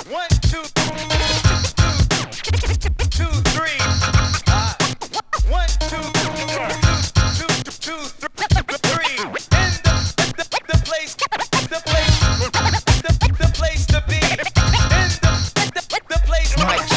One, two, two, three. One, two, three. In the place to be. In the place. Mic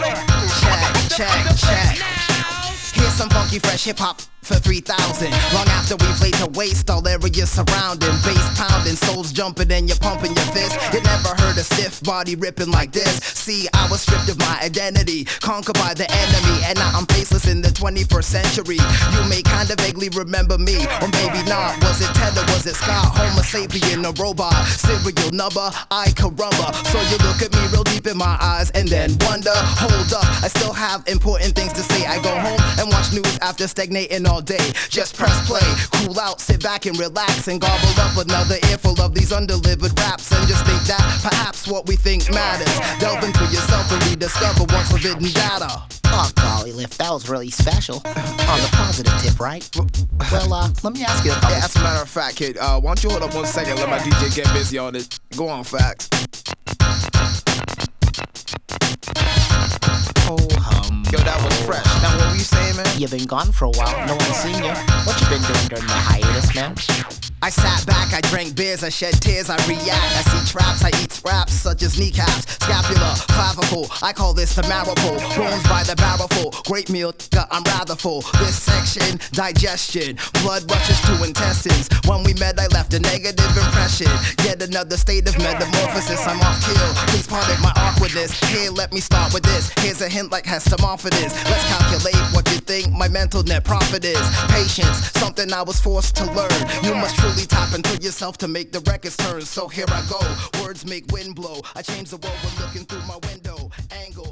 check. Here's some funky fresh hip hop for 3,000. Long after we've laid to waste all areas surrounding. Bass pounding, souls jumping and you're pumping your fist. You never heard a stiff body ripping like this. See, I was stripped of my identity, conquered by the enemy, and now I'm faceless in the 21st century. You may kinda vaguely remember me, or maybe not. Was it Ted or was it Scott? Homo sapien, a robot, serial number, I caramba. So you look at me real deep in my eyes and then wonder, hold up, I still have important things to say. I go home and watch news after stagnating all day. Just press play, cool out, sit back and relax, and gobble up another earful of these undelivered raps, and just think that perhaps what we think matters. Delve into yourself and rediscover what's forbidden data. Oh golly, Lift, that was really special. On the positive tip, right? Well, let me ask you a couple. Yeah, as a matter of fact, kid, why don't you hold up 1 second, let my DJ get busy on it. Go on, Facts. Oh, Yo, that was fresh. Now, what were you saying, man? You've been gone for a while, no one's seen you. What you been doing during the hiatus, man? I sat back, I drank beers, I shed tears, I react. I see traps, I eat scraps such as kneecaps, scapula, clavicle. I call this the marrow pull. Bones by the barrel full. Great meal, I'm rather full. This section, digestion. Blood rushes to intestines. When we met, I left a negative impression. Yet another state of metamorphosis. I'm off kill. Please pardon my awkwardness. Here, let me start with this. Here's a hint like Hestamorphodus. Let's calculate what you think my mental net profit is. Patience, something I was forced to learn. You must truly tap into yourself to make the records turn. So here I go. Words make wind blow. I change the world when looking through my window. Angle.